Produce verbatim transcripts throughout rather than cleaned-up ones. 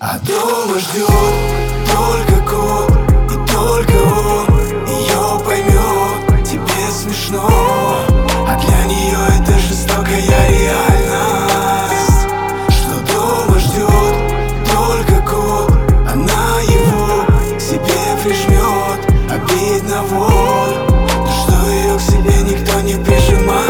А дома ждет только кот, и только он ее поймет. Тебе смешно, а для нее это жестокая реальность. Что дома ждет только кот, она его к себе прижмет. Обидно вот, что ее к себе никто не прижимает.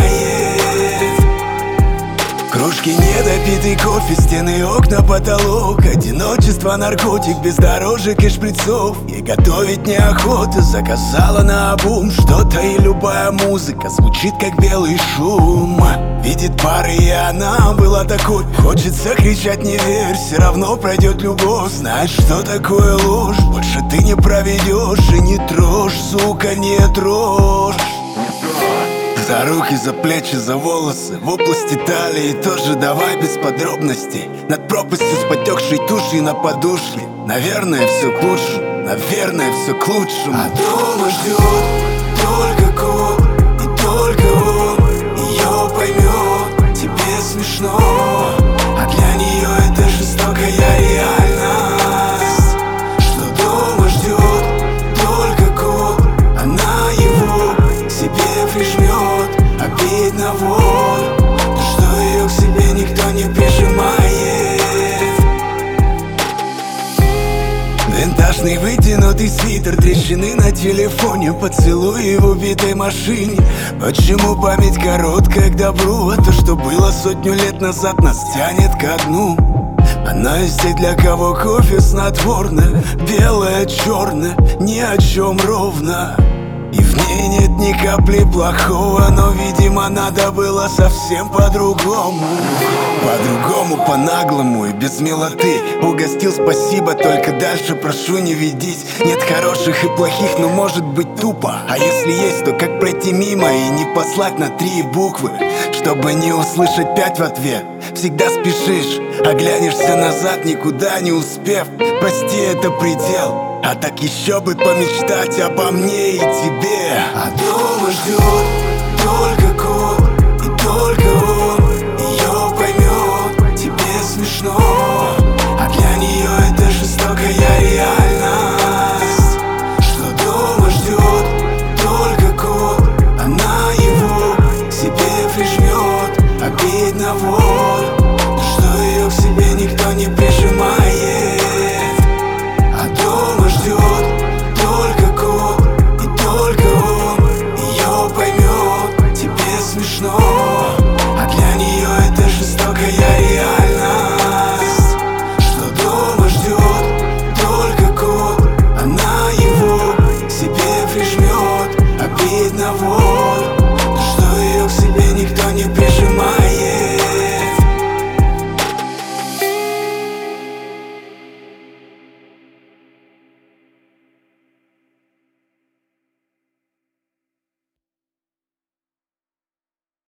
Кружки, недопитый кофе, стены, окна, потолок. Одиночество, наркотик, бездорожек и шприцов. Ей готовить неохота, заказала наобум что-то, и любая музыка звучит как белый шум. Видит пары, и она была такой. Хочется кричать: не верь, все равно пройдет любовь. Знаешь, что такое ложь, больше ты не проведешь. И не трожь, сука, не трожь. За руки, за плечи, за волосы, в области талии тоже давай без подробностей. Над пропастью с потекшей тушей на подушке. Наверное, все к лучшему, наверное, все к лучшему. А дома ждет только кот, и только он ее поймет. Тебе смешно, а для нее это жестокая реальность. Что дома ждет только кот, она его к себе прижмет. Обидно вот, что ее к себе никто не прижимает. Винтажный вытянутый свитер, трещины на телефоне, поцелуи в убитой машине. Почему память короткая к добру? А то, что было сотню лет назад, нас тянет ко дну. Она из тех, для кого кофе снотворное, белое, черное, ни о чем ровно. И в ней нет ни капли плохого, но, видимо, надо было совсем по-другому. По-другому, по-наглому и без милоты. Угостил, спасибо, только дальше прошу не ведись. Нет хороших и плохих, но может быть тупо. А если есть, то как пройти мимо и не послать на три буквы, чтобы не услышать пять в ответ? Всегда спешишь, оглянешься назад, никуда не успев. Прости, это предел. А так еще бы помечтать обо мне и тебе. А дома ждет только кот, и только он ее поймет. Тебе смешно, а для нее это жестокая реальность. Что дома ждет только кот, она его к себе прижмет. Обидно вот, что ее к себе никто не прижимает. А дома ждет только кот, и только он ее поймет. Тебе смешно,